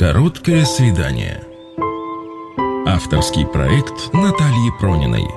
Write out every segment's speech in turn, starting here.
Короткое свидание. Авторский проект Натальи Прониной.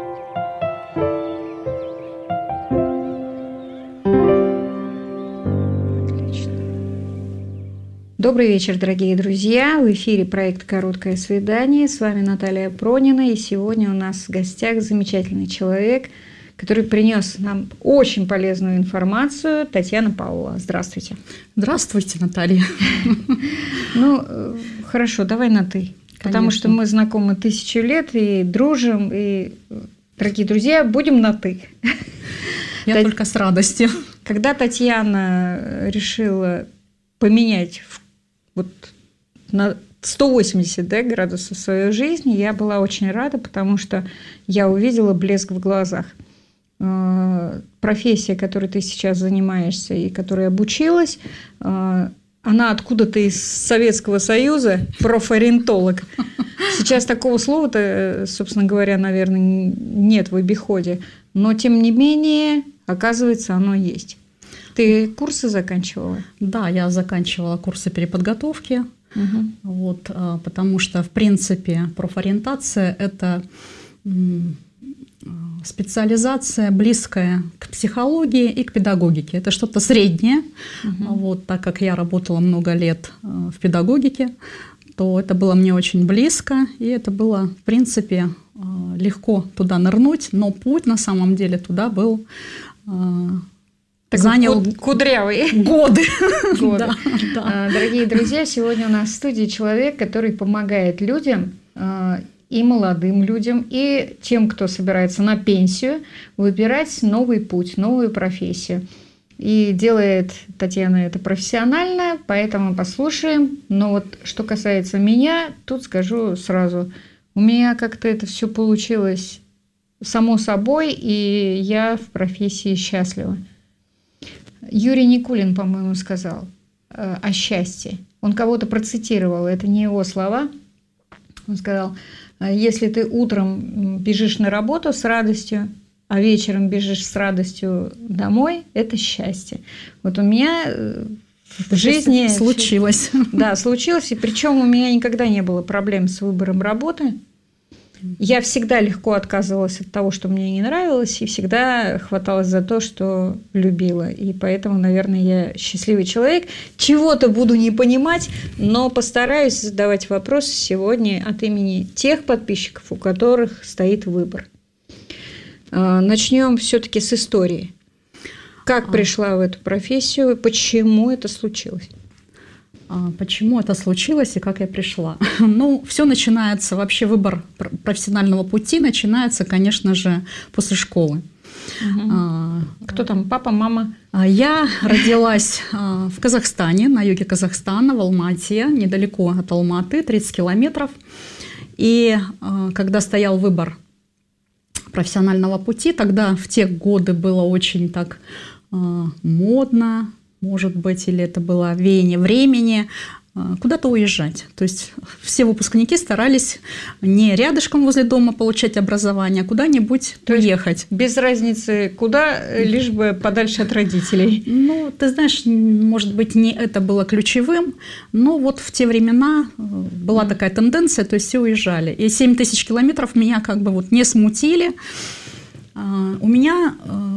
Добрый вечер, дорогие друзья! В эфире проект «Короткое свидание». С вами Наталья Пронина. И сегодня у нас в гостях замечательный человек, который принес нам очень полезную информацию. Татьяна Павлова. Здравствуйте. Здравствуйте, Наталья. Ну, хорошо, давай на «ты». Конечно. Потому что мы знакомы 1000 лет и дружим. И, дорогие друзья, будем на «ты». Я только с радостью. Когда Татьяна решила поменять на 180 градусов свою жизнь, я была очень рада, потому что я увидела блеск в глазах. Профессия, которой ты сейчас занимаешься и которой обучилась, она откуда-то из Советского Союза, профориентолог. Сейчас такого слова-то, собственно говоря, наверное, нет в обиходе, но тем не менее, оказывается, оно есть. Ты курсы заканчивала? Да, я заканчивала курсы переподготовки, потому что, в принципе, профориентация – это специализация, близкая к психологии и к педагогике. Это что-то среднее. Так как я работала много лет в педагогике, то это было мне очень близко, и это было, в принципе, легко туда нырнуть, но путь на самом деле туда был... занял кудрявые годы. Да. Дорогие друзья, сегодня у нас в студии человек, который помогает людям, и молодым людям, и тем, кто собирается на пенсию, выбирать новый путь, новую профессию. И делает Татьяна это профессионально, поэтому послушаем. Но вот что касается меня, тут скажу сразу, у меня как-то это все получилось само собой, и я в профессии счастлива. Юрий Никулин, по-моему, сказал о счастье. Он кого-то процитировал, это не его слова. Он сказал: если ты утром бежишь на работу с радостью, а вечером бежишь с радостью домой, это счастье. Вот у меня в жизни... Случилось. Да, случилось. И причем у меня никогда не было проблем с выбором работы. Я всегда легко отказывалась от того, что мне не нравилось, и всегда хваталась за то, что любила. И поэтому, наверное, я счастливый человек. Чего-то буду не понимать, но постараюсь задавать вопросы сегодня от имени тех подписчиков, у которых стоит выбор. Начнем все-таки с истории. Как пришла в эту профессию, почему это случилось? Почему это случилось и как я пришла? Ну, все начинается, вообще выбор профессионального пути начинается, конечно же, после школы. Кто там, папа, мама? Я родилась в Казахстане, на юге Казахстана, в Алмате, недалеко от Алматы, 30 километров. И когда стоял выбор профессионального пути, тогда в те годы было очень так модно, может быть, или это было веяние времени, куда-то уезжать. То есть все выпускники старались не рядышком возле дома получать образование, а куда-нибудь уехать. Без разницы куда, лишь бы подальше от родителей. Ну, ты знаешь, может быть, не это было ключевым, но вот в те времена была такая тенденция, то есть все уезжали. И 7000 километров меня как бы вот не смутили. У меня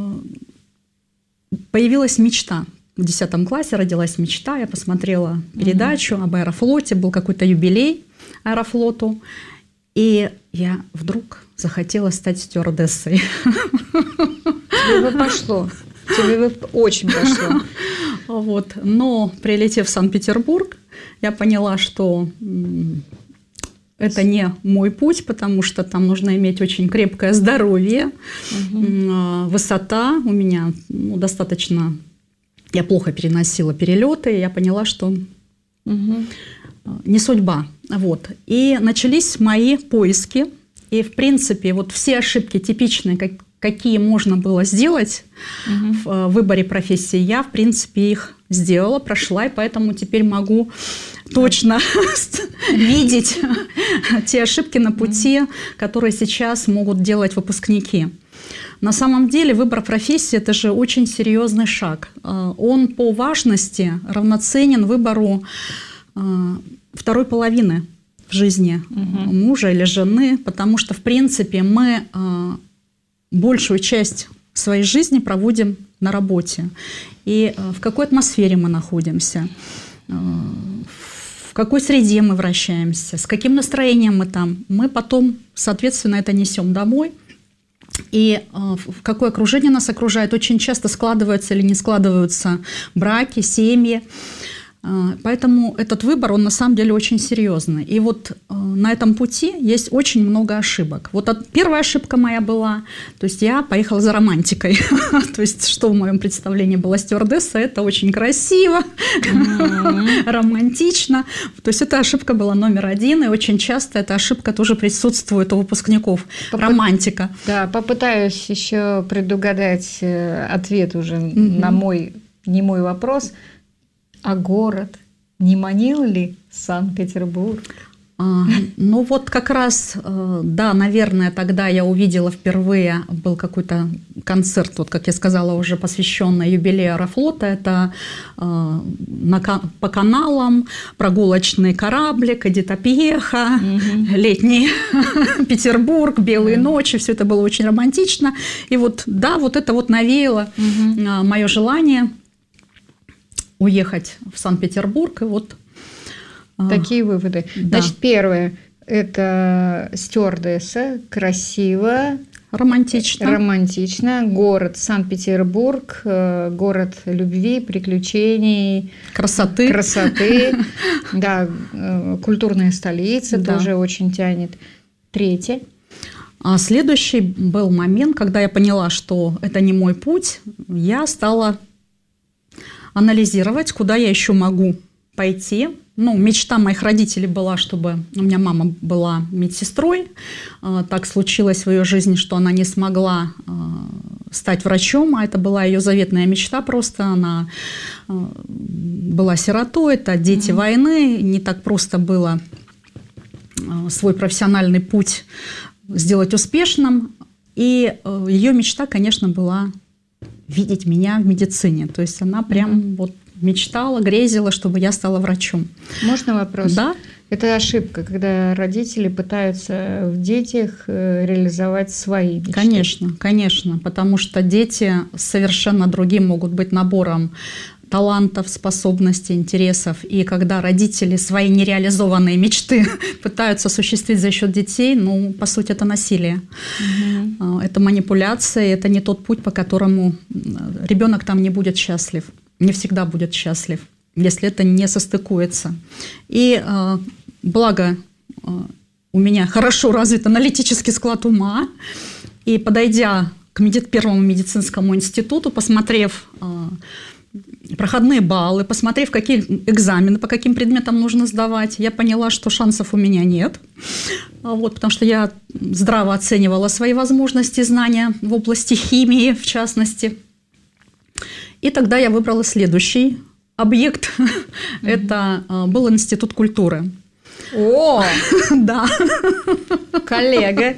появилась мечта. В 10 классе родилась мечта, я посмотрела передачу об Аэрофлоте, был какой-то юбилей Аэрофлоту, и я вдруг захотела стать стюардессой. Тебе бы пошло, тебе бы очень пошло. Вот. Но прилетев в Санкт-Петербург, я поняла, что это не мой путь, потому что там нужно иметь очень крепкое здоровье, высота у меня достаточно... Я плохо переносила перелеты, и я поняла, что не судьба. Вот. И начались мои поиски. И, в принципе, вот все ошибки типичные, какие можно было сделать в выборе профессии, я, в принципе, их сделала, прошла, и поэтому теперь могу точно видеть те ошибки на пути, которые сейчас могут делать выпускники. На самом деле выбор профессии – это же очень серьезный шаг. Он по важности равноценен выбору второй половины в жизни мужа или жены, потому что, в принципе, мы большую часть своей жизни проводим на работе. И в какой атмосфере мы находимся, в какой среде мы вращаемся, с каким настроением мы там, мы потом, соответственно, это несем домой. И в какое окружение нас окружает, очень часто складываются или не складываются браки, семьи. Поэтому этот выбор, он на самом деле очень серьезный. И вот на этом пути есть очень много ошибок. Вот первая ошибка моя была, то есть я поехала за романтикой. То есть что в моем представлении было стюардесса, это очень красиво, романтично. То есть эта ошибка была номер один, и очень часто эта ошибка тоже присутствует у выпускников. Романтика. Да, попытаюсь еще предугадать ответ уже на мой немой вопрос. А город не манил ли Санкт-Петербург? Ну вот как раз, да, наверное, тогда я увидела впервые, был какой-то концерт, вот, как я сказала, уже посвященный юбилею Аэрофлота. Это по каналам прогулочный кораблик, Эдита Пьеха, летний Петербург, белые ночи, все это было очень романтично. И вот, да, вот это вот навеяло мое желание уехать в Санкт-Петербург, и вот такие выводы. Да. Значит, первое – это стюардесса, красиво, романтично. Город Санкт-Петербург, город любви, приключений, красоты. Да, культурная столица тоже очень тянет. Третье. А следующий был момент, когда я поняла, что это не мой путь, я стала анализировать, куда я еще могу пойти. Ну, мечта моих родителей была, чтобы у меня мама была медсестрой. Так случилось в ее жизни, что она не смогла стать врачом, а это была ее заветная мечта просто. Она была сиротой, это дети войны, не так просто было свой профессиональный путь сделать успешным. И ее мечта, конечно, была видеть меня в медицине. То есть она прям вот мечтала, грезила, чтобы я стала врачом. Можно вопрос? Да. Это ошибка, когда родители пытаются в детях реализовать свои мечты. Конечно, конечно, потому что дети совершенно другим могут быть набором талантов, способностей, интересов. И когда родители свои нереализованные мечты пытаются осуществить за счет детей, ну, по сути, это насилие. Это манипуляция, это не тот путь, по которому ребенок там не будет счастлив, не всегда будет счастлив, если это не состыкуется. И благо у меня хорошо развит аналитический склад ума, и подойдя к первому медицинскому институту, посмотрев проходные баллы, посмотрев, какие экзамены, по каким предметам нужно сдавать, я поняла, что шансов у меня нет, вот, потому что я здраво оценивала свои возможности и знания в области химии, в частности. И тогда я выбрала следующий объект. Это был Институт культуры. О, да, коллега.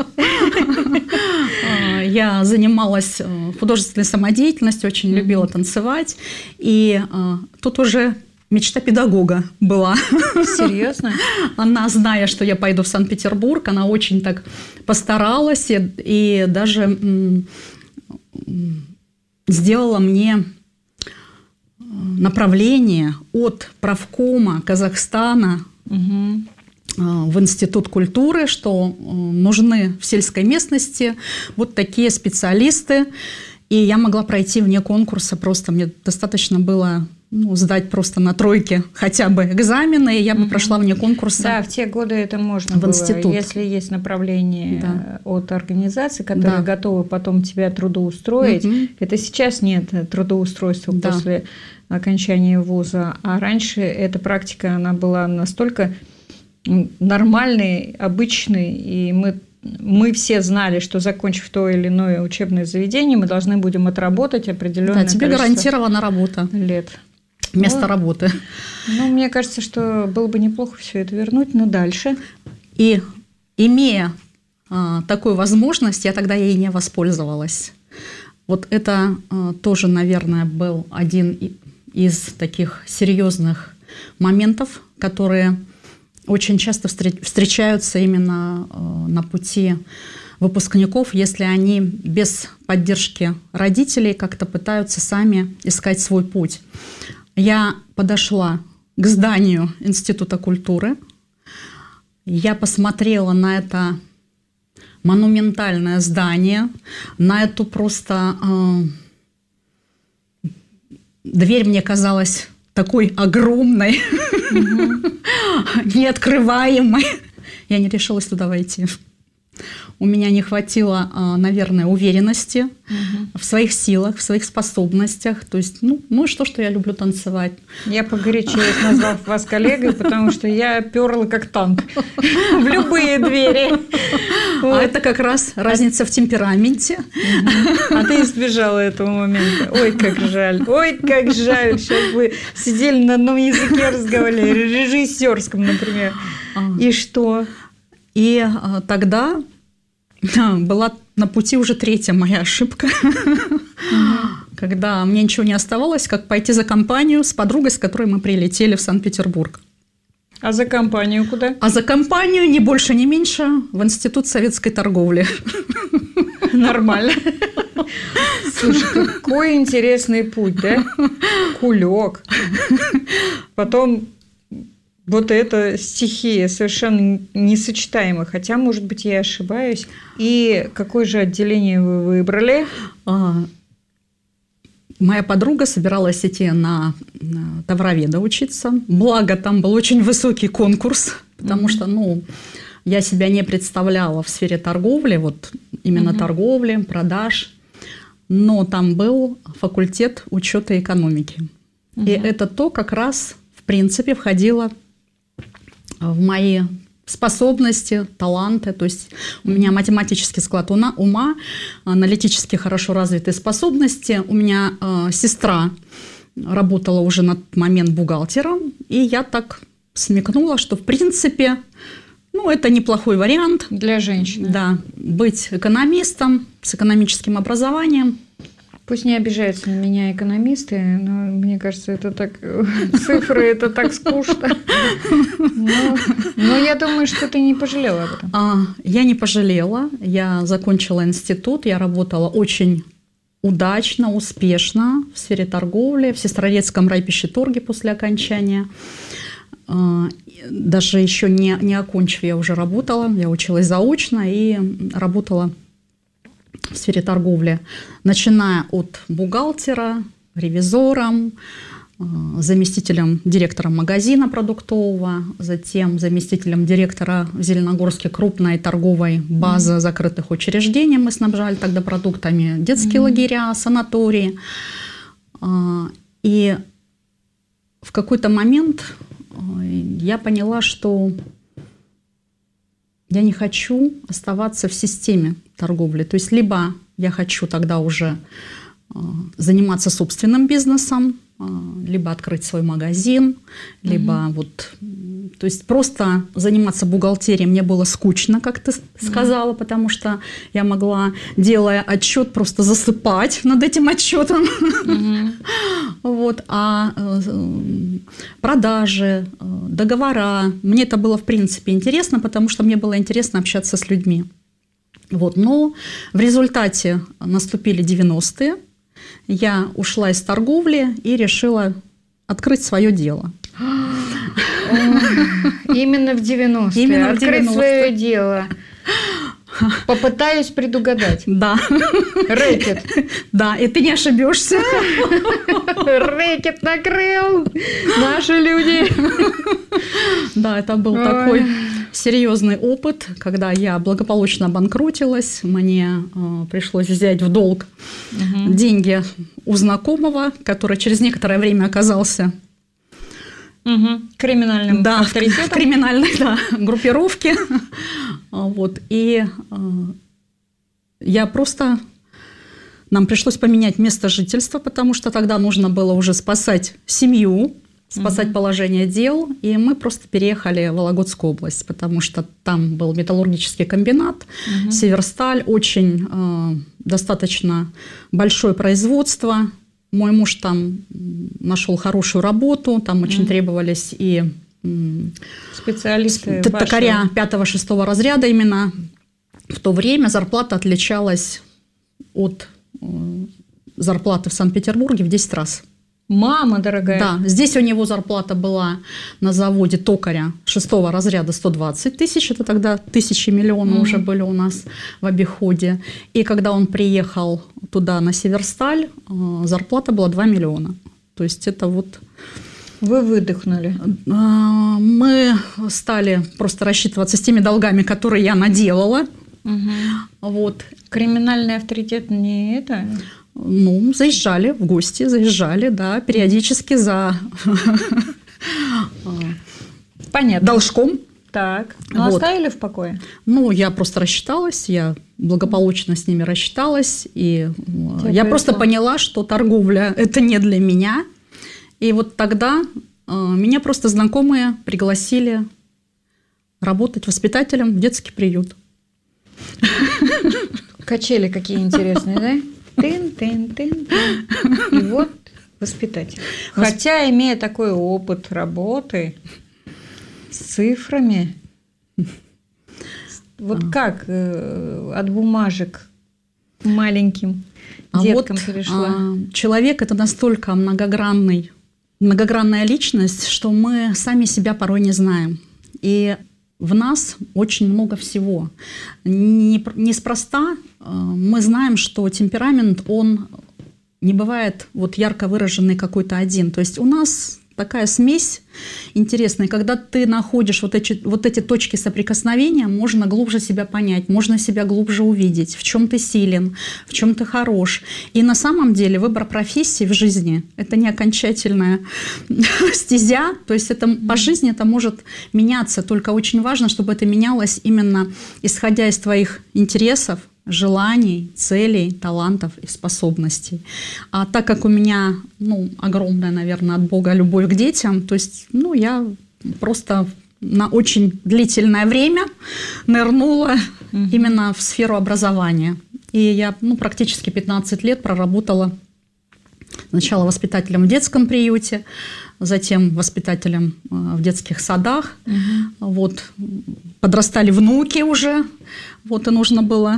Я занималась художественной самодеятельностью, очень любила танцевать. И тут уже мечта педагога была. Серьезно? Она, зная, что я пойду в Санкт-Петербург, она очень так постаралась и даже сделала мне направление от правкома Казахстана в Институт культуры, что нужны в сельской местности вот такие специалисты. И я могла пройти вне конкурса, просто мне достаточно было сдать просто на тройке хотя бы экзамены, и я бы прошла вне конкурса. Да, в те годы это можно было, институт. Если есть направление от организации, которые готовы потом тебя трудоустроить. Это сейчас нет трудоустройства после окончания вуза, а раньше эта практика, она была настолько нормальной, обычной, и мы все знали, что, закончив то или иное учебное заведение, мы должны будем отработать определенное количество тебе гарантирована работа. Лет. Место работы. Ну, мне кажется, что было бы неплохо все это вернуть, но дальше. И имея такую возможность, я тогда ей не воспользовалась. Вот это тоже, наверное, был один из таких серьезных моментов которые очень часто встречаются именно на пути выпускников, если они без поддержки родителей как-то пытаются сами искать свой путь. Я подошла к зданию Института культуры, я посмотрела на это монументальное здание, на эту просто... Дверь мне казалась такой огромной, неоткрываемой. Я не решилась туда войти. У меня не хватило, наверное, уверенности в своих силах, в своих способностях. То есть, ну и что я люблю танцевать. Я погорячилась, назвав вас коллегой, потому что я перла как танк в любые двери. А это как раз разница в темпераменте. А ты избежала этого момента. Ой, как жаль. Ой, как жаль. Сейчас вы сидели на одном языке, разговаривали, режиссерском, например. И что? И тогда была на пути уже третья моя ошибка, когда мне ничего не оставалось, как пойти за компанию с подругой, с которой мы прилетели в Санкт-Петербург. А за компанию куда? А за компанию, ни больше, ни меньше, в Институт советской торговли. Нормально. Слушай, какой интересный путь, да? Кулек. Потом... Вот эта стихия совершенно несочетаема, хотя, может быть, я ошибаюсь. И какое же отделение вы выбрали? Моя подруга собиралась идти на товароведа учиться. Благо, там был очень высокий конкурс, потому что, я себя не представляла в сфере торговли, вот именно торговли, продаж. Но там был факультет учета и экономики. И это то как раз, в принципе, входило в мои способности, таланты. То есть у меня математический склад ума, аналитически хорошо развитые способности. У меня сестра работала уже на тот момент бухгалтером, и я так смекнула, что в принципе это неплохой вариант. Для женщины. Да, быть экономистом с экономическим образованием. Пусть не обижаются на меня экономисты, но мне кажется, это так цифры, это так скучно. Но я думаю, что ты не пожалела об этом. Я не пожалела. Я закончила институт, я работала очень удачно, успешно в сфере торговли, в Сестрорецком райпищеторге после окончания. Даже еще не окончив, я уже работала. Я училась заочно и работала в сфере торговли, начиная от бухгалтера, ревизором, заместителем директора магазина продуктового, затем заместителем директора в Зеленогорске крупной торговой базы закрытых учреждений. Мы снабжали тогда продуктами детские лагеря, санатории. И в какой-то момент я поняла, что я не хочу оставаться в системе торговли. То есть либо я хочу тогда уже заниматься собственным бизнесом, либо открыть свой магазин, либо то есть просто заниматься бухгалтерией мне было скучно, как ты сказала, потому что я могла, делая отчет, просто засыпать над этим отчетом. А продажи, договора, мне это было в принципе интересно, потому что мне было интересно общаться с людьми. Но в результате наступили 90-е, я ушла из торговли и решила открыть свое дело. Именно в 90-е. Открыть свое дело. Попытаюсь предугадать. Да. Рэкет. Да, и ты не ошибешься. Рэкет накрыл. Наши люди. Да, это был такой серьезный опыт, когда я благополучно обанкротилась. Мне пришлось взять в долг деньги у знакомого, который через некоторое время оказался криминальным авторитетом. В криминальной группировке. И я просто... Нам пришлось поменять место жительства, потому что тогда нужно было уже спасать семью, спасать положение дел. И мы просто переехали в Вологодскую область, потому что там был металлургический комбинат, Северсталь, очень достаточно большое производство. Мой муж там нашел хорошую работу, там очень требовались и Специалисты токаря 5-6 разряда именно. В то время зарплата отличалась от зарплаты в Санкт-Петербурге в 10 раз. Мама дорогая. Да, здесь у него зарплата была на заводе токаря 6 разряда 120 тысяч, это тогда 1000 миллионов уже были у нас в обиходе. И когда он приехал туда на Северсталь, зарплата была 2 миллиона. То есть это вот... Вы выдохнули. Мы стали просто рассчитываться с теми долгами, которые я наделала. Вот. Криминальный авторитет не это? Ну, заезжали в гости, да, периодически за Понятно. должком. Так, ну Вот. оставили в покое? Ну, я просто рассчиталась, я благополучно с ними рассчиталась, и я просто поняла, что торговля – это не для меня. И вот тогда меня просто знакомые пригласили работать воспитателем в детский приют. Качели какие интересные, да? Тын-тын-тын. И вот воспитатель. Хотя, имея такой опыт работы с цифрами, вот как от бумажек к маленьким деткам перешла? Человек – это настолько многогранная личность, что мы сами себя порой не знаем. И в нас очень много всего. Неспроста мы знаем, что темперамент, он не бывает вот ярко выраженный какой-то один. То есть у нас такая смесь интересная. Когда ты находишь вот эти точки соприкосновения, можно глубже себя понять, можно себя глубже увидеть, в чем ты силен, в чем ты хорош. И на самом деле выбор профессии в жизни – это не окончательная стезя. То есть это, по жизни это может меняться. Только очень важно, чтобы это менялось именно исходя из твоих интересов, желаний, целей, талантов и способностей. А так как у меня огромная, наверное, от Бога любовь к детям, то есть я просто на очень длительное время нырнула именно в сферу образования. И я практически 15 лет проработала сначала воспитателем в детском приюте, затем воспитателем в детских садах. Вот. Подрастали внуки уже, вот, и нужно было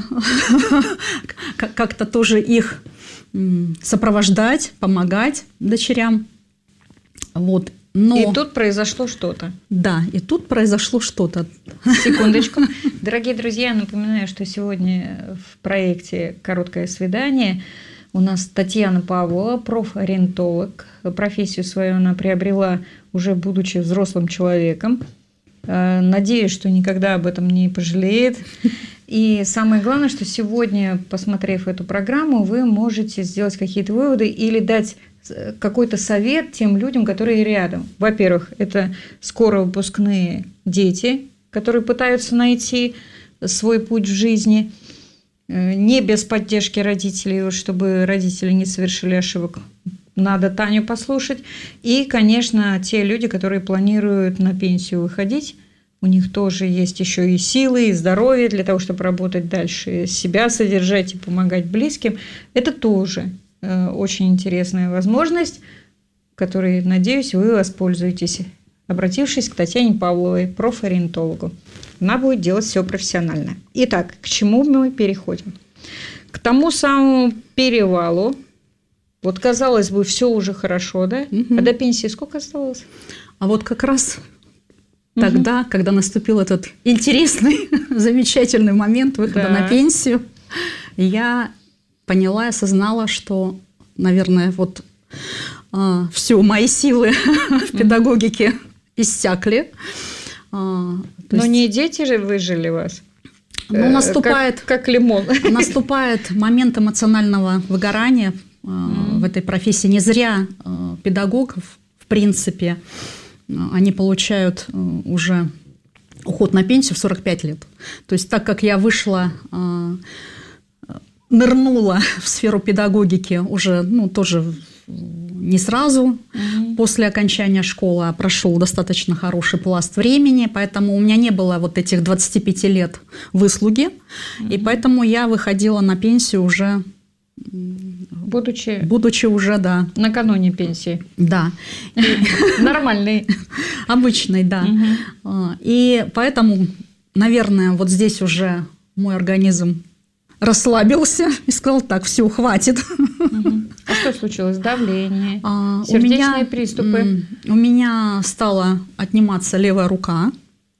как-то тоже их сопровождать, помогать дочерям. Вот. Но... И тут произошло что-то. Да, и тут произошло что-то. Секундочку. Дорогие друзья, напоминаю, что сегодня в проекте «Короткое свидание» у нас Татьяна Павлова, профориентолог. Профессию свою она приобрела уже будучи взрослым человеком. Надеюсь, что никогда об этом не пожалеет. И самое главное, что сегодня, посмотрев эту программу, вы можете сделать какие-то выводы или дать какой-то совет тем людям, которые рядом. Во-первых, это скоро выпускные дети, которые пытаются найти свой путь в жизни, не без поддержки родителей, чтобы родители не совершили ошибок. Надо Таню послушать. И, конечно, те люди, которые планируют на пенсию выходить, у них тоже есть еще и силы, и здоровье для того, чтобы работать дальше, себя содержать и помогать близким. Это тоже очень интересная возможность, которой, надеюсь, вы воспользуетесь, обратившись к Татьяне Павловой, профориентологу. Она будет делать все профессионально. Итак, к чему мы переходим? К тому самому перевалу. Вот, казалось бы, все уже хорошо, да? А до пенсии сколько осталось? А вот как раз тогда, когда наступил этот интересный, замечательный момент выхода на пенсию, я поняла и осознала, что, наверное, вот все, мои силы в педагогике иссякли. Но не дети же выжили вас? Наступает, как лимон. Наступает момент эмоционального выгорания в этой профессии. Не зря педагогов, в принципе, они получают уже уход на пенсию в 45 лет. То есть так как я вышла, нырнула в сферу педагогики уже, тоже не сразу после окончания школы, а прошел достаточно хороший пласт времени, поэтому у меня не было вот этих 25 лет выслуги, и поэтому я выходила на пенсию уже Будучи уже, да. Накануне пенсии. Да. Нормальный. Обычный, да. И поэтому, наверное, вот здесь уже мой организм расслабился и сказал: так, все, хватит. А что случилось? Давление, сердечные приступы? У меня стала отниматься левая рука.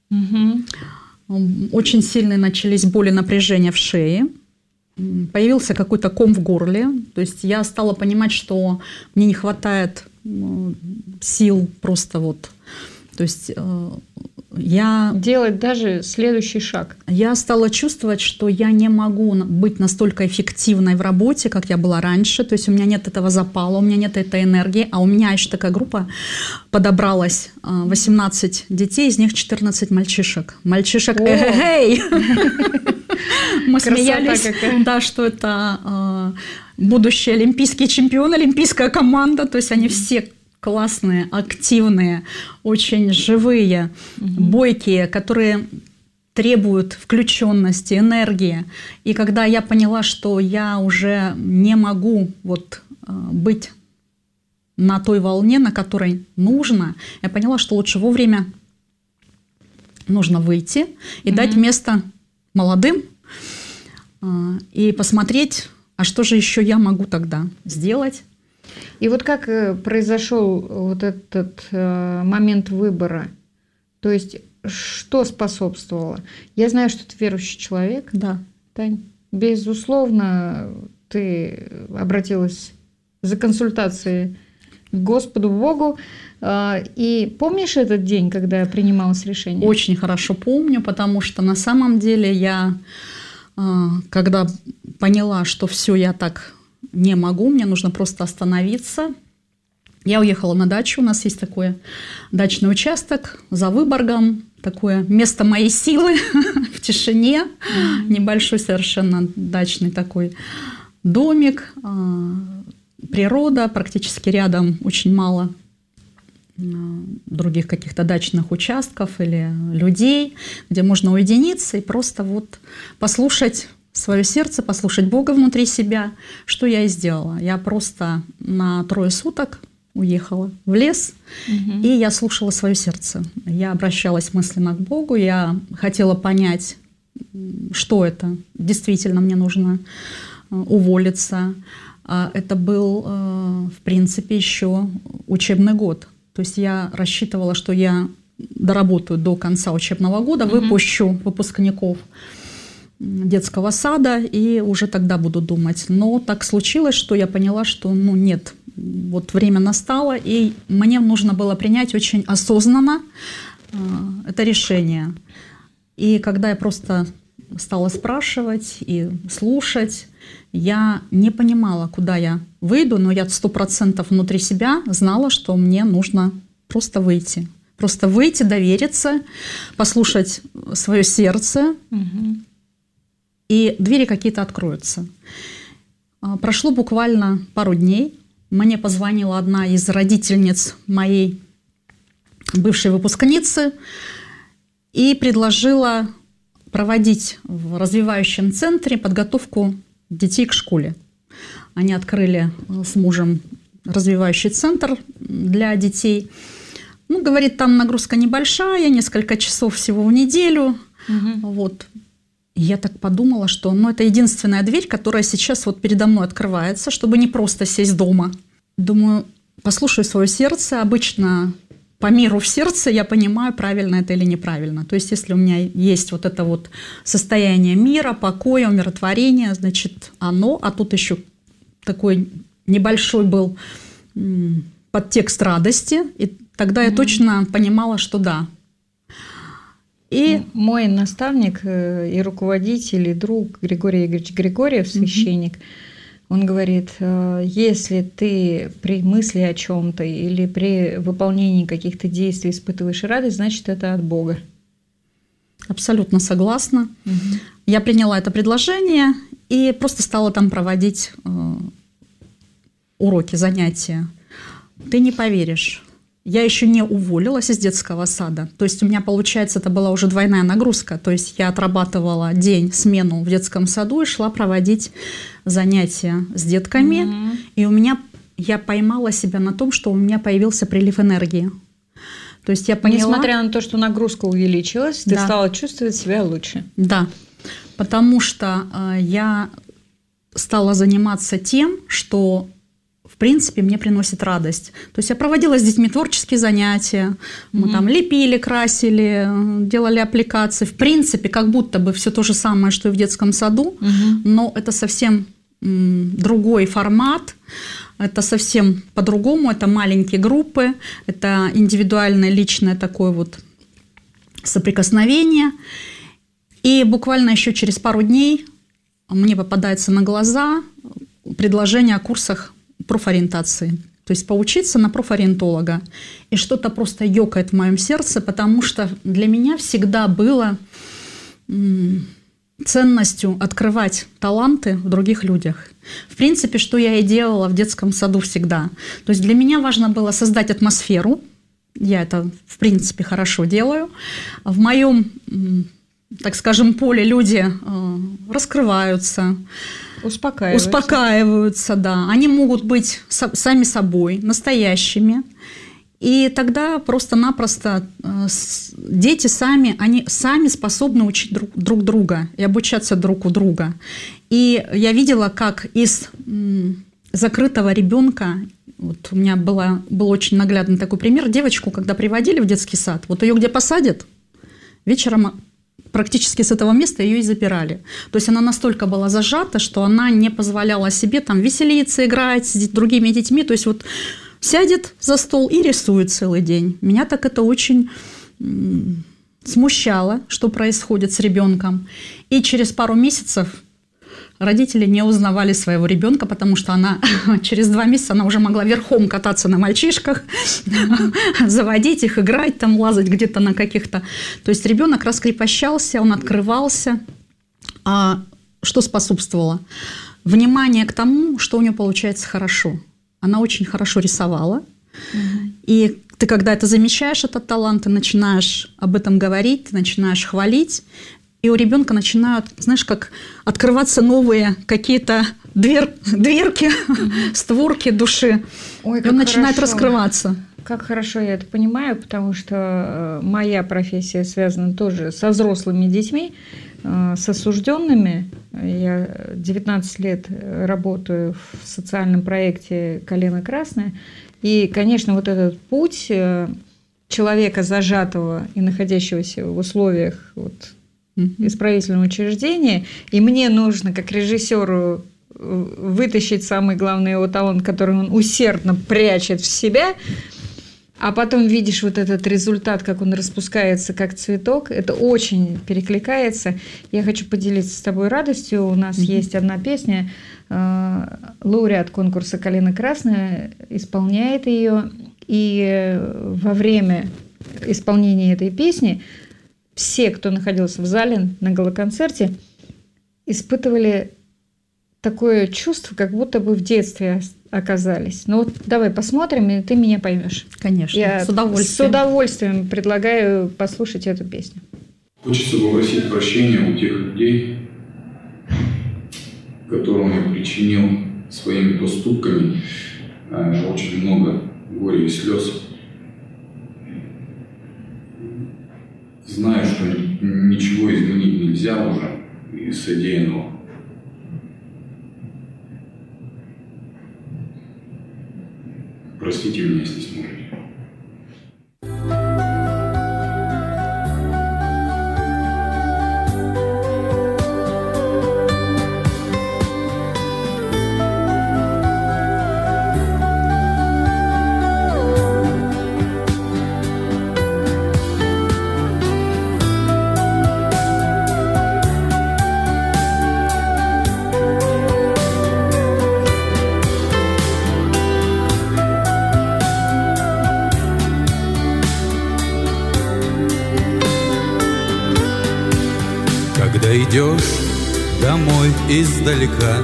Очень сильные начались боли, напряжения в шее. Появился какой-то ком в горле. То есть я стала понимать, что мне не хватает сил просто вот. То есть я... Делать даже следующий шаг. Я стала чувствовать, что я не могу быть настолько эффективной в работе, как я была раньше. То есть у меня нет этого запала, у меня нет этой энергии. А у меня еще такая группа подобралась. 18 детей, из них 14 мальчишек. Мальчишек эй! Мы смеялись, да, что это будущий олимпийский чемпион, олимпийская команда. То есть они все классные, активные, очень живые, бойкие, которые требуют включенности, энергии. И когда я поняла, что я уже не могу вот быть на той волне, на которой нужно, я поняла, что лучше вовремя нужно выйти и дать место молодым и посмотреть, а что же еще я могу тогда сделать. И вот как произошел вот этот момент выбора? То есть что способствовало? Я знаю, что ты верующий человек. Да. Тань, безусловно, ты обратилась за консультацией к Господу Богу. И помнишь этот день, когда принималось решение? Очень хорошо помню, потому что на самом деле я, когда поняла, что все, я так не могу, мне нужно просто остановиться, я уехала на дачу. У нас есть такой дачный участок за Выборгом, такое место моей силы в тишине, небольшой совершенно дачный такой домик, природа, практически рядом очень мало других каких-то дачных участков или людей, где можно уединиться и просто вот послушать свое сердце, послушать Бога внутри себя, что я и сделала. Я просто на 3 суток уехала в лес, и я слушала свое сердце. Я обращалась мысленно к Богу, я хотела понять, что это. Действительно, мне нужно уволиться. Это был, в принципе, еще учебный год. То есть я рассчитывала, что я доработаю до конца учебного года, выпущу выпускников детского сада и уже тогда буду думать. Но так случилось, что я поняла, что нет, вот время настало, и мне нужно было принять очень осознанно это решение. И когда я просто стала спрашивать и слушать, я не понимала, куда я выйду, но я 100% внутри себя знала, что мне нужно просто выйти. Просто выйти, довериться, послушать свое сердце, и двери какие-то откроются. Прошло буквально пару дней. Мне позвонила одна из родительниц моей бывшей выпускницы и предложила проводить в развивающем центре подготовку детей к школе. Они открыли с мужем развивающий центр для детей. Говорит, там нагрузка небольшая, несколько часов всего в неделю. Вот. И я так подумала, что это единственная дверь, которая сейчас вот передо мной открывается, чтобы не просто сесть дома. Думаю, послушаю свое сердце. Обычно по миру в сердце я понимаю, правильно это или неправильно. То есть если у меня есть вот это вот состояние мира, покоя, умиротворения, значит оно. А тут еще такой небольшой был подтекст радости. И тогда я точно понимала, что да. И мой наставник и руководитель, и друг Григорий Игоревич Григорьев, священник, он говорит, если ты при мысли о чем-то или при выполнении каких-то действий испытываешь радость, значит, это от Бога. Абсолютно согласна. Я приняла это предложение и просто стала там проводить уроки, занятия. Ты не поверишь. я еще не уволилась из детского сада. То есть у меня, получается, это была уже двойная нагрузка. То есть я отрабатывала день, смену в детском саду и шла проводить занятия с детками. И я поймала себя на том, что у меня появился прилив энергии. То есть я поняла... Несмотря на то, что нагрузка увеличилась, ты стала чувствовать себя лучше. Да, потому что я стала заниматься тем, что, в принципе, мне приносит радость. То есть я проводила с детьми творческие занятия, мы там лепили, красили, делали аппликации. В принципе, как будто бы все то же самое, что и в детском саду, но это совсем другой формат. Это совсем по-другому, это маленькие группы, это индивидуальное, личное такое вот соприкосновение. И буквально еще через пару дней мне попадается на глаза предложение о курсах профориентации. То есть поучиться на профориентолога. И что-то просто ёкает в моем сердце, потому что для меня всегда было ценностью открывать таланты в других людях. В принципе, что я и делала в детском саду всегда. То есть для меня важно было создать атмосферу. Я это, в принципе, хорошо делаю. В моем, так скажем, поле люди раскрываются, успокаиваются, да. Они могут быть сами собой, настоящими. И тогда просто-напросто дети они сами способны учить друг друга и обучаться друг у друга. И я видела, как из закрытого ребенка, вот у меня был очень наглядный такой пример, девочку, когда приводили в детский сад, вот ее где посадят, вечером практически с этого места ее и запирали. То есть она настолько была зажата, что она не позволяла себе там веселиться, играть с другими детьми. То есть вот сядет за стол и рисует целый день. Меня так это очень смущало, что происходит с ребенком. И через пару месяцев родители не узнавали своего ребенка, потому что она через 2 месяца она уже могла верхом кататься на мальчишках, заводить их, играть, там, лазать где-то на каких-то. То есть ребенок раскрепощался, он открывался. А что способствовало? Внимание к тому, что у нее получается хорошо. Она очень хорошо рисовала. И ты, когда это замечаешь, этот талант, ты начинаешь об этом говорить, ты начинаешь хвалить. И у ребенка начинают, знаешь, как открываться новые какие-то дверки, створки души. Ой, и он начинает раскрываться. Как хорошо я это понимаю, потому что моя профессия связана тоже со взрослыми детьми, с осужденными. Я 19 лет работаю в социальном проекте «Колено красное». И, конечно, вот этот путь человека, зажатого и находящегося в условиях исправительного учреждения, и мне нужно, как режиссеру, вытащить самый главный его талант, который он усердно прячет в себя, а потом видишь вот этот результат, как он распускается, как цветок. Это очень перекликается. Я хочу поделиться с тобой радостью. У нас есть одна песня. Лауреат конкурса «Колено красное» исполняет ее. И во время исполнения этой песни все, кто находился в зале на галоконцерте, испытывали такое чувство, как будто бы в детстве оказались. Ну вот давай посмотрим, и ты меня поймешь. Конечно, я с удовольствием предлагаю послушать эту песню. Хочется попросить прощения у тех людей, которым я причинил своими поступками очень много горя и слез. Знаю, что ничего изменить нельзя уже из содеянного. Простите меня, если сможете. Когда идешь домой издалека,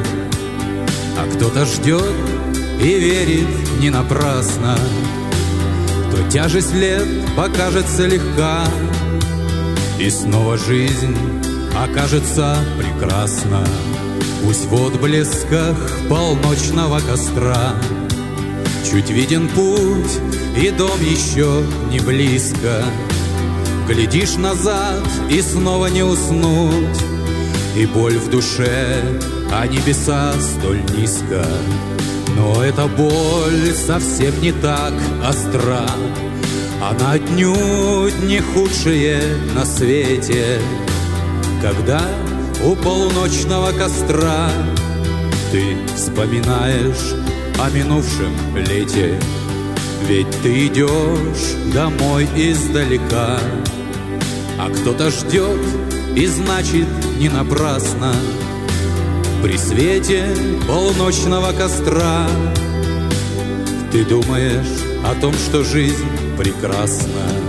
а кто-то ждет и верит не напрасно, то но тяжесть лет покажется легка, и снова жизнь окажется прекрасна. Пусть в отблесках полночного костра чуть виден путь, и дом еще не близко. Глядишь назад, и снова не уснуть, и боль в душе, а небеса столь низко. Но эта боль совсем не так остра, она отнюдь не худшая на свете. Когда у полночного костра ты вспоминаешь о минувшем лете, ведь ты идешь домой издалека, а кто-то ждет, и значит не напрасно. При свете полночного костра ты думаешь о том, что жизнь прекрасна.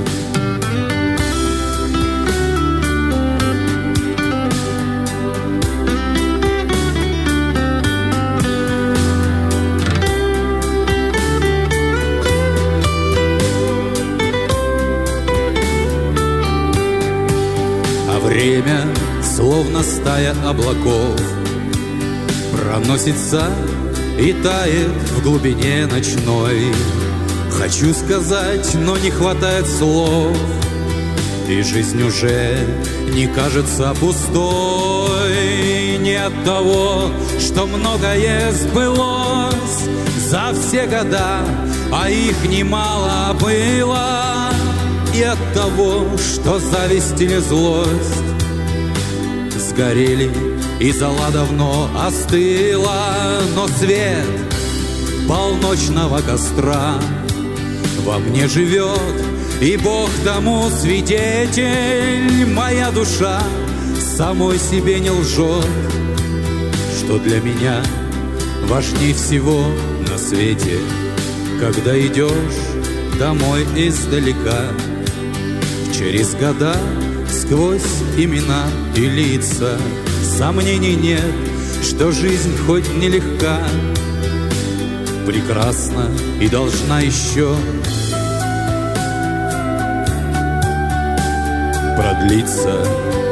Время, словно стая облаков, проносится и тает в глубине ночной. Хочу сказать, но не хватает слов, и жизнь уже не кажется пустой. Не от того, что многое сбылось за все года, а их немало было, и от того, что зависть или злость сгорели, и зола давно остыла. Но свет полночного костра во мне живет, и Бог тому свидетель. Моя душа самой себе не лжет, что для меня важней всего на свете. Когда идешь домой издалека, через года, сквозь имена и лица, сомнений нет, что жизнь хоть нелегка, прекрасна и должна еще продлиться.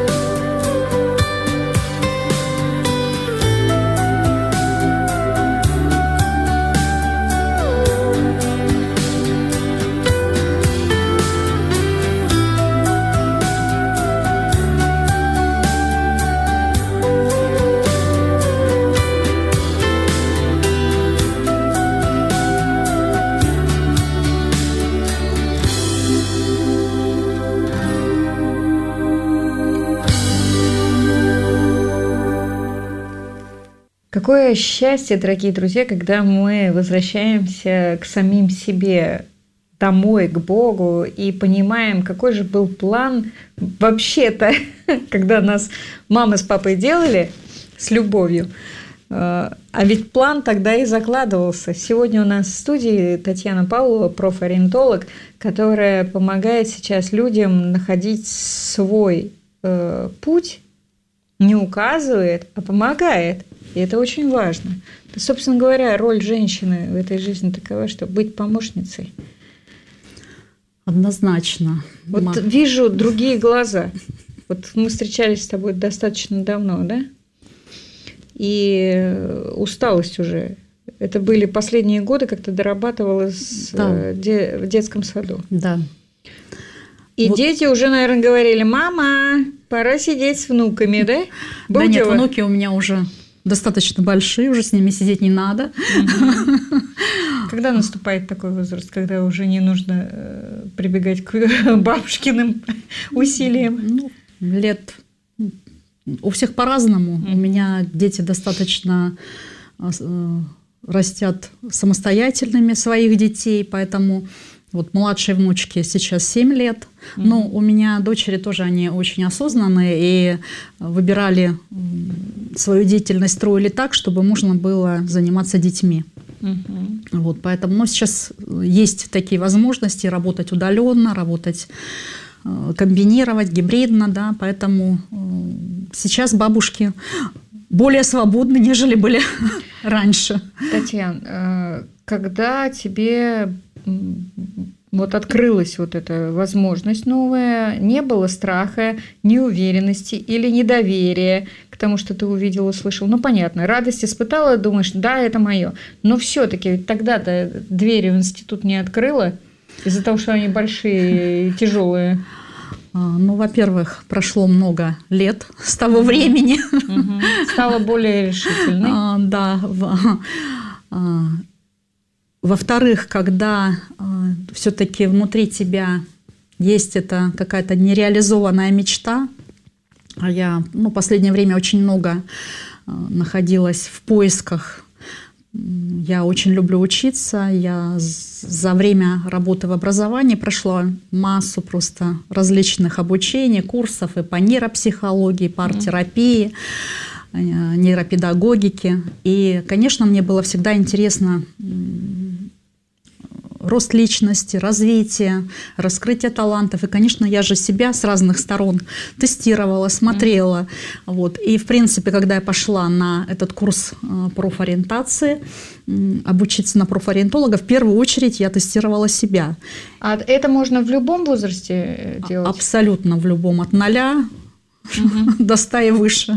Какое счастье, дорогие друзья, когда мы возвращаемся к самим себе, домой, к Богу, и понимаем, какой же был план вообще-то, когда нас мама с папой делали с любовью. А ведь план тогда и закладывался. Сегодня у нас в студии Татьяна Павлова, профориентолог, которая помогает сейчас людям находить свой путь, не указывает, а помогает. И это очень важно. Собственно говоря, роль женщины в этой жизни такова, что быть помощницей. Однозначно. Вот вижу другие глаза. Вот мы встречались с тобой достаточно давно, да? И усталость уже. Это были последние годы, как ты дорабатывала в детском саду. Да. И вот. Дети уже, наверное, говорили: мама, пора сидеть с внуками, да? Да нет, внуки у меня уже достаточно большие, уже с ними сидеть не надо. Когда наступает такой возраст, когда уже не нужно прибегать к бабушкиным усилиям? Ну, лет... У всех по-разному. У меня дети достаточно растят самостоятельными своих детей, поэтому вот младшей внучке сейчас 7 лет. Но у меня дочери тоже, они очень осознанные и выбирали свою деятельность, строили так, чтобы можно было заниматься детьми. Вот, поэтому сейчас есть такие возможности работать удаленно, работать, комбинировать гибридно, да, поэтому сейчас бабушки более свободны, нежели были раньше. Татьяна, когда тебе вот открылась вот эта возможность новая, не было страха, неуверенности или недоверия к тому, что ты увидел, услышал. Ну, понятно, радость испытала, думаешь, да, это мое. Но все-таки тогда-то двери в институт не открыла из-за того, что они большие и тяжелые. Ну, во-первых, прошло много лет с того времени. Стала более решительной. Да. Во-вторых, когда все-таки внутри тебя есть эта какая-то нереализованная мечта, а я в последнее время очень много находилась в поисках. Я очень люблю учиться. Я за время работы в образовании прошла массу просто различных обучений, курсов и по нейропсихологии, по арт-терапии, нейропедагогике. И, конечно, мне было всегда интересно рост личности, развитие, раскрытие талантов. И, конечно, я же себя с разных сторон тестировала, смотрела. Вот. И, в принципе, когда я пошла на этот курс профориентации, обучиться на профориентолога, в первую очередь я тестировала себя. А это можно в любом возрасте делать? Абсолютно в любом. От 0 до 100 и выше.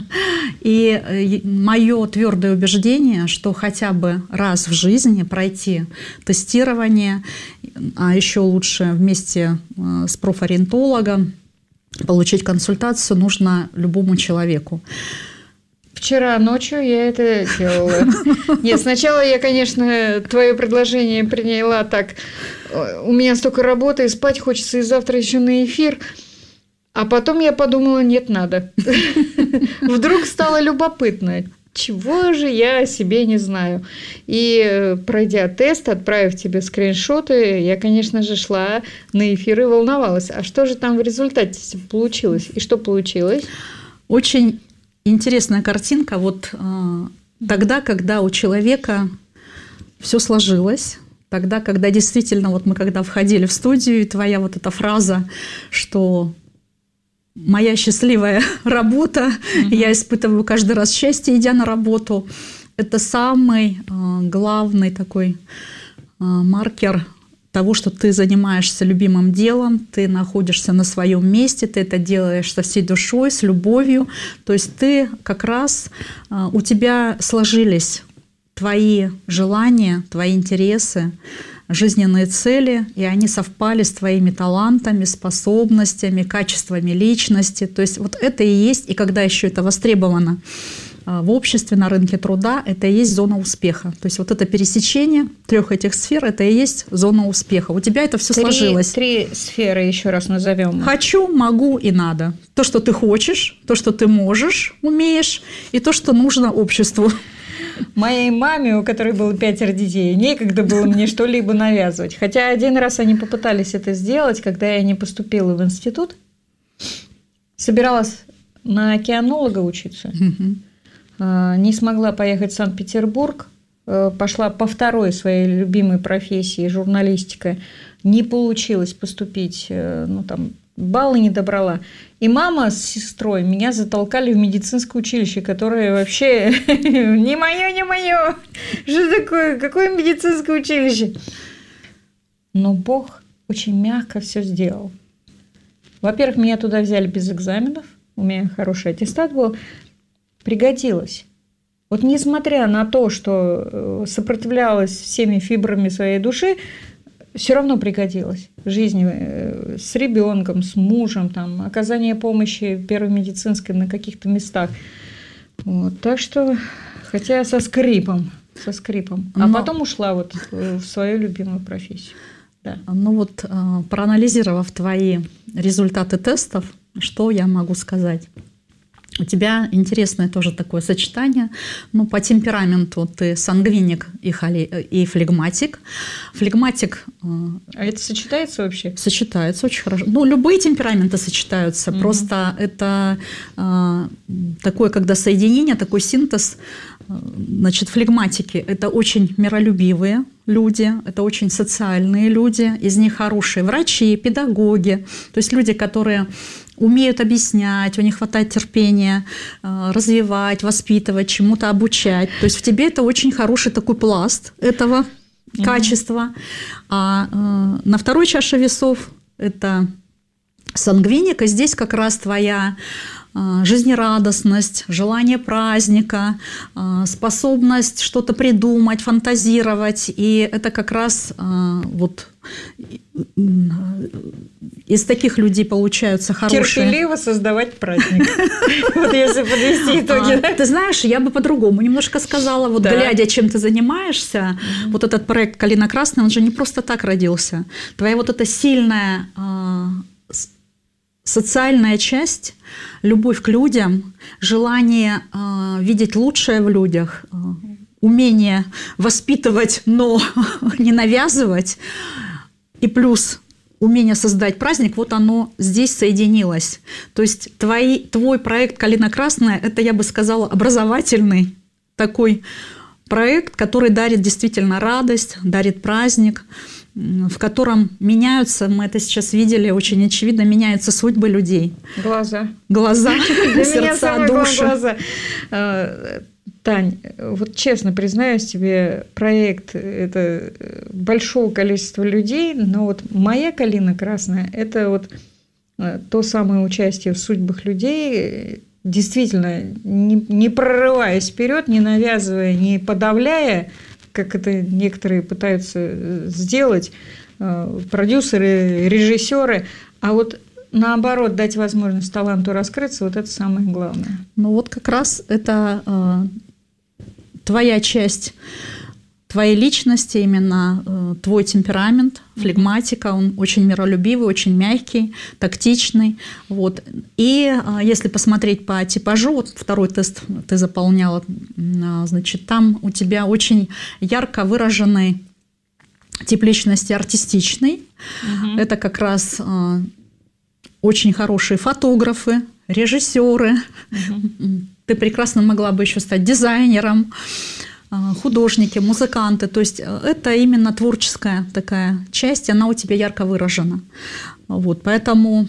И мое твердое убеждение, что хотя бы раз в жизни пройти тестирование, а еще лучше вместе с профориентологом получить консультацию, нужно любому человеку. Вчера ночью я это делала. Нет, сначала я, конечно, твое предложение приняла так. У меня столько работы, и спать хочется, и завтра еще на эфир. А потом я подумала, нет, надо. Вдруг стало любопытно, чего же я о себе не знаю. И пройдя тест, отправив тебе скриншоты, я, конечно же, шла на эфир и волновалась. А что же там в результате получилось? И что получилось? Очень интересная картинка. Вот тогда, когда у человека все сложилось, тогда, когда действительно, вот мы когда входили в студию, и твоя вот эта фраза, что моя счастливая работа, я испытываю каждый раз счастье, идя на работу, это самый главный такой маркер того, что ты занимаешься любимым делом, ты находишься на своем месте, ты это делаешь со всей душой, с любовью. То есть ты как раз, у тебя сложились твои желания, твои интересы, жизненные цели, и они совпали с твоими талантами, способностями, качествами личности. То есть вот это и есть, и когда еще это востребовано в обществе, на рынке труда, это и есть зона успеха. То есть вот это пересечение 3 этих сфер, это и есть зона успеха. У тебя это все сложилось. 3 сферы еще раз назовем. Хочу, могу и надо. То, что ты хочешь, то, что ты можешь, умеешь, и то, что нужно обществу. Моей маме, у которой было 5 детей, некогда было мне что-либо навязывать. Хотя один раз они попытались это сделать, когда я не поступила в институт. Собиралась на океанолога учиться. Не смогла поехать в Санкт-Петербург. Пошла по второй своей любимой профессии, журналистика. Не получилось поступить, баллы не добрала. И мама с сестрой меня затолкали в медицинское училище, которое вообще не мое. Что такое? Какое медицинское училище? Но Бог очень мягко все сделал. Во-первых, меня туда взяли без экзаменов. У меня хороший аттестат был. Пригодилось. Вот несмотря на то, что сопротивлялась всеми фибрами своей души, все равно пригодилось в жизни с ребенком, с мужем, там, оказание помощи первой медицинской на каких-то местах. Вот, так что, хотя со скрипом. А потом ушла вот в свою любимую профессию. Да. Проанализировав твои результаты тестов, что я могу сказать? У тебя интересное тоже такое сочетание. По темпераменту ты сангвиник и флегматик. Флегматик... А это сочетается вообще? Сочетается очень хорошо. Любые темпераменты сочетаются. Просто это такое, когда соединение, такой синтез. Значит, флегматики – это очень миролюбивые люди, это очень социальные люди. Из них хорошие врачи, педагоги. То есть люди, которые умеют объяснять, у них хватает терпения развивать, воспитывать, чему-то обучать. То есть в тебе это очень хороший такой пласт этого. качества. А на второй чаше весов это сангвиник, и здесь как раз твоя жизнерадостность, желание праздника, способность что-то придумать, фантазировать. И это как раз вот из таких людей получаются хорошие... Терпеливо создавать праздник. Вот если подвести итоги. Ты знаешь, я бы по-другому немножко сказала. Вот глядя, чем ты занимаешься, вот этот проект «Калина Красная», он же не просто так родился. Твоя вот эта сильная социальная часть, любовь к людям, желание видеть лучшее в людях, умение воспитывать, но не навязывать, и плюс умение создать праздник, вот оно здесь соединилось. То есть твой проект «Калина Красная» – это, я бы сказала, образовательный такой проект, который дарит действительно радость, дарит праздник, в котором меняются, мы это сейчас видели, очень очевидно, меняются судьбы людей. Глаза, сердца, души. Тань, вот честно признаюсь тебе, проект это большого количества людей, но вот моя «Калина Красная» – это вот то самое участие в судьбах людей, действительно, не прорываясь вперед, не навязывая, не подавляя, как это некоторые пытаются сделать, продюсеры, режиссеры, а вот наоборот дать возможность таланту раскрыться, вот это самое главное. Ну вот как раз это твоя часть твоей личности, именно твой темперамент, флегматика, он очень миролюбивый, очень мягкий, тактичный. Вот. И если посмотреть по типажу, вот второй тест ты заполняла, значит, там у тебя очень ярко выраженный тип личности артистичный. Это как раз очень хорошие фотографы, режиссеры. Ты прекрасно могла бы еще стать дизайнером, художники, музыканты. То есть это именно творческая такая часть, она у тебя ярко выражена. Вот, поэтому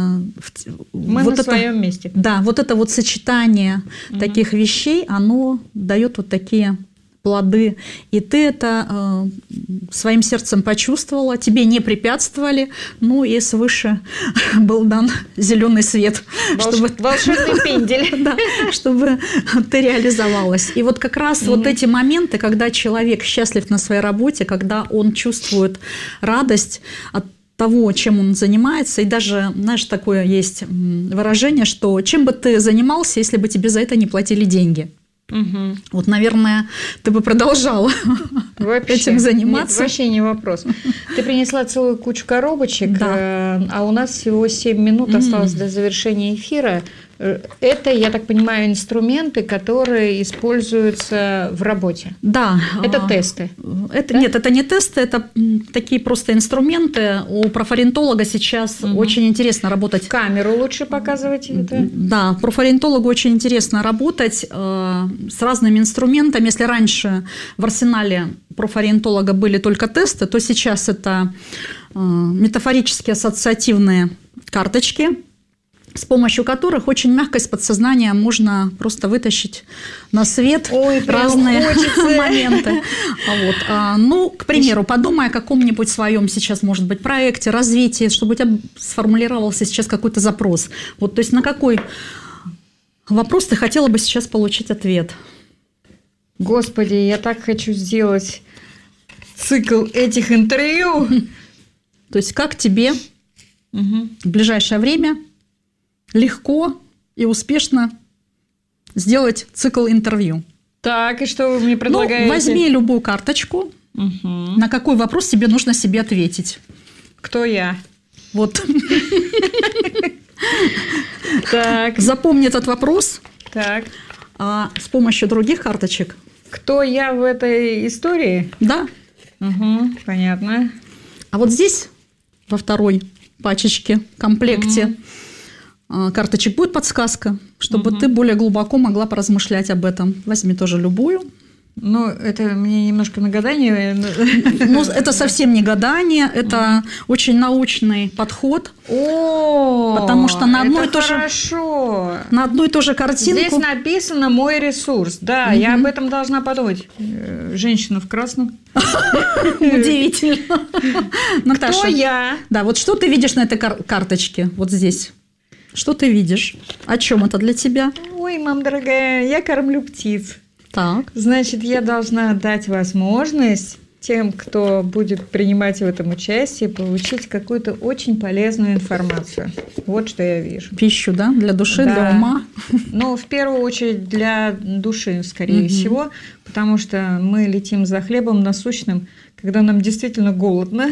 мы вот на своем месте. Да, вот это вот сочетание таких вещей, оно дает вот такие плоды. И ты это своим сердцем почувствовала, тебе не препятствовали, ну и свыше был дан зеленый свет. Волшебный пендель. Да, чтобы ты реализовалась. И вот как раз вот эти моменты, когда человек счастлив на своей работе, когда он чувствует радость от того, чем он занимается, и даже, знаешь, такое есть выражение, что чем бы ты занимался, если бы тебе за это не платили деньги. Вот, наверное, ты бы продолжала этим заниматься. Нет, вообще не вопрос. Ты принесла целую кучу коробочек, а у нас всего 7 минут осталось до завершения эфира. Это, я так понимаю, инструменты, которые используются в работе. Да. Это тесты. Это, да? Нет, это не тесты, это такие просто инструменты. У профориентолога сейчас очень интересно работать. Камеру лучше показывать. Это? Да, профориентологу очень интересно работать с разными инструментами. Если раньше в арсенале профориентолога были только тесты, то сейчас это метафорические ассоциативные карточки, с помощью которых очень мягко из подсознания можно просто вытащить на свет разные моменты. Вот. Ну, к примеру, подумай о каком-нибудь своем сейчас, может быть, проекте, развитии, чтобы у тебя сформулировался сейчас какой-то запрос. Вот, то есть на какой вопрос ты хотела бы сейчас получить ответ? Господи, я так хочу сделать цикл этих интервью. То есть как тебе в ближайшее время легко и успешно сделать цикл интервью? Так, и что вы мне предлагаете? Ну, возьми любую карточку. На какой вопрос тебе нужно себе ответить? Кто я? Вот. Так. Запомни этот вопрос. Так. А с помощью других карточек. Кто я в этой истории? Да. Понятно. А вот здесь, во второй пачечке, комплекте карточек будет подсказка, чтобы ты более глубоко могла поразмышлять об этом. Возьми тоже любую. Ну, это мне немножко на гадание. Ну, это совсем не гадание, это очень научный подход. Потому что на одну и ту же картинку... Здесь написано «мой ресурс». Да, я об этом должна подумать. Женщина в красном. Удивительно. Наташа, кто я? Да, вот что ты видишь на этой карточке, вот здесь? Что ты видишь? О чем это для тебя? Ой, мам дорогая, я кормлю птиц. Так. Значит, я должна дать возможность тем, кто будет принимать в этом участие, получить какую-то очень полезную информацию. Вот что я вижу. Пищу, да? Для души, да. Для ума? Ну, в первую очередь для души, скорее всего, потому что мы летим за хлебом насущным, когда нам действительно голодно.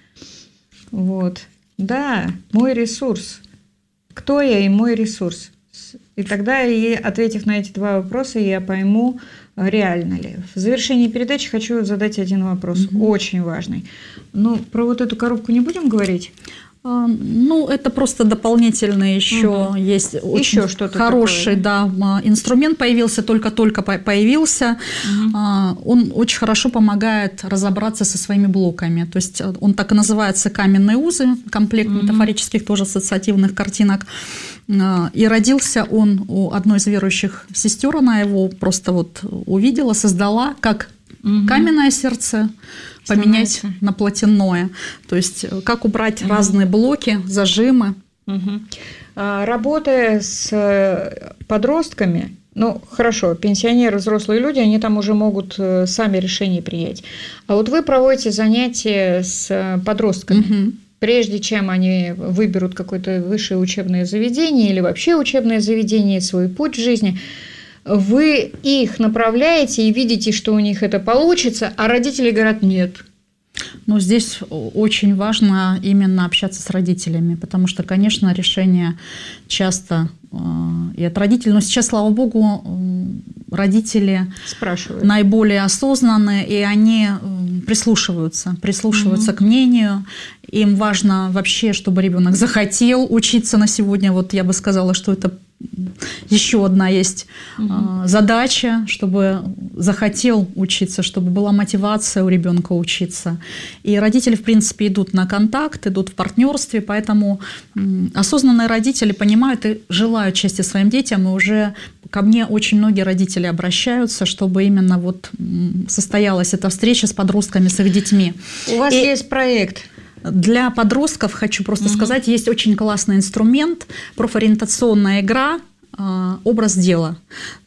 Вот. Да, мой ресурс. Кто я и мой ресурс? И тогда, ответив на эти два вопроса, я пойму, реально ли. В завершении передачи хочу задать один вопрос, очень важный. Ну, про вот эту коробку не будем говорить? Ну, это просто дополнительный еще есть очень еще что-то хороший такое, да, инструмент появился, только-только появился. Он очень хорошо помогает разобраться со своими блоками. То есть он так и называется «Каменные узы», комплект метафорических тоже ассоциативных картинок. И родился он у одной из верующих сестер, она его просто вот увидела, создала как каменное сердце поменять на плотяное. То есть как убрать разные блоки, зажимы. Работая с подростками, ну, хорошо, пенсионеры, взрослые люди, они там уже могут сами решения принять. А вот вы проводите занятия с подростками. Прежде чем они выберут какое-то высшее учебное заведение или вообще учебное заведение, свой путь в жизни, вы их направляете и видите, что у них это получится, а родители говорят «нет». Но здесь очень важно именно общаться с родителями, потому что, конечно, решение часто и от родителей, но сейчас, слава богу, родители спрашивают, наиболее осознанные, и они прислушиваются к мнению. Им важно вообще, чтобы ребенок захотел учиться на сегодня. Вот я бы сказала, что это еще одна есть задача, чтобы захотел учиться, чтобы была мотивация у ребенка учиться. И родители, в принципе, идут на контакт, идут в партнерстве, поэтому осознанные родители понимают и желают счастья своим детям, и уже ко мне очень многие родители обращаются, чтобы именно вот состоялась эта встреча с подростками, с их детьми. У вас есть проект? Для подростков, хочу просто сказать, есть очень классный инструмент, профориентационная игра «Образ дела».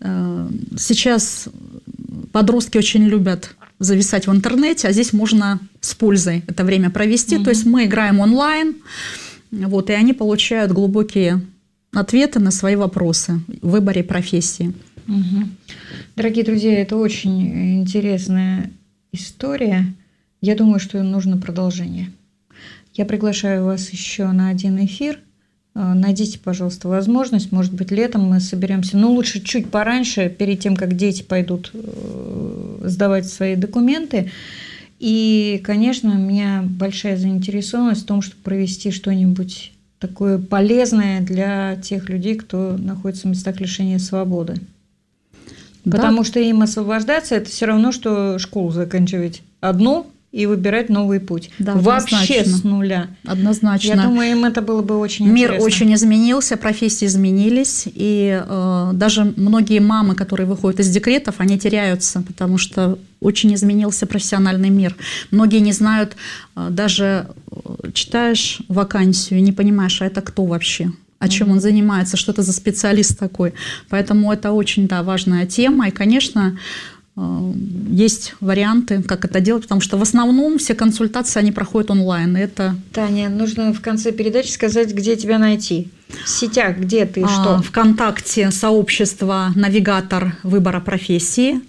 Сейчас подростки очень любят зависать в интернете, а здесь можно с пользой это время провести. То есть мы играем онлайн, вот, и они получают глубокие ответы на свои вопросы в выборе профессии. Дорогие друзья, это очень интересная история. Я думаю, что нужно продолжение. Я приглашаю вас еще на один эфир. Найдите, пожалуйста, возможность. Может быть, летом мы соберемся. Но лучше чуть пораньше, перед тем, как дети пойдут сдавать свои документы. И, конечно, у меня большая заинтересованность в том, чтобы провести что-нибудь такое полезное для тех людей, кто находится в местах лишения свободы. Да. Потому что им освобождаться – это все равно, что школу заканчивать одну и выбирать новый путь. Да, вообще с нуля. Однозначно. Я думаю, им это было бы очень интересно. Мир очень изменился, профессии изменились, и даже многие мамы, которые выходят из декретов, они теряются, потому что очень изменился профессиональный мир. Многие не знают, даже читаешь вакансию и не понимаешь, а это кто вообще? О чем он занимается, что это за специалист такой. Поэтому это очень важная тема. И, конечно, есть варианты, как это делать, потому что в основном все консультации, они проходят онлайн. Это... Таня, нужно в конце передачи сказать, где тебя найти. В сетях, где ты, что? ВКонтакте сообщество «Навигатор выбора профессии».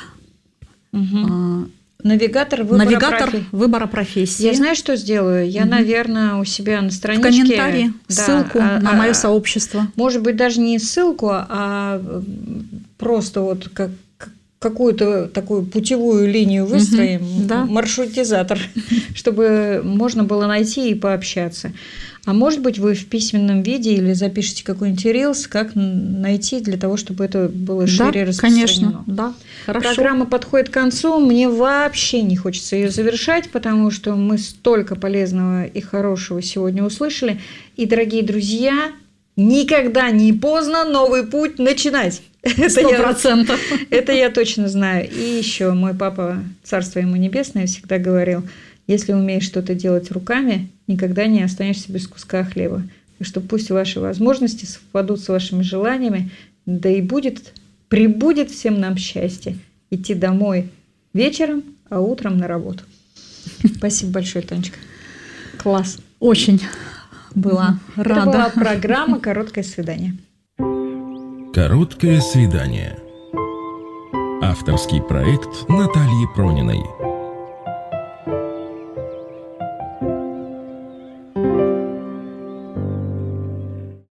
Навигатор выбора профессии. Я знаю, что сделаю. Я, наверное, у себя на страничке... В комментарии ссылку на мое сообщество. Может быть, даже не ссылку, а просто вот как какую-то такую путевую линию выстроим, маршрутизатор, чтобы можно было найти и пообщаться. А может быть, вы в письменном виде или запишите какой-нибудь рилс, как найти для того, чтобы это было шире распространено? Конечно, да, хорошо. Программа подходит к концу. Мне вообще не хочется ее завершать, потому что мы столько полезного и хорошего сегодня услышали. И, дорогие друзья, никогда не поздно новый путь начинать. 100%. Это я точно знаю. И еще мой папа, царство ему небесное, всегда говорил: если умеешь что-то делать руками, никогда не останешься без куска хлеба. Так что пусть ваши возможности совпадут с вашими желаниями, да и прибудет всем нам счастье идти домой вечером, а утром на работу. Спасибо большое, Танечка. Класс. Очень была рада. Это была программа «Короткое свидание». Короткое свидание. Авторский проект Натальи Прониной.